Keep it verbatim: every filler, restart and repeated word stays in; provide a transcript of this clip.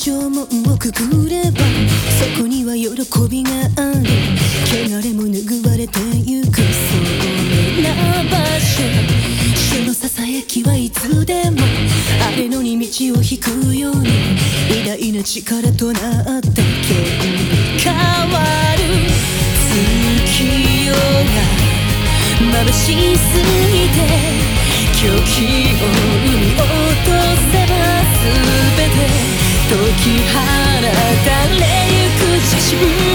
縄文をくぐればそこには喜びがある。汚れも拭われてゆくそんな場所。主のささやきはいつでもあれのに道を引くように偉大な力となって変わる。月夜が眩しすぎて狂気を生み落とせば全て解き放たれゆく自信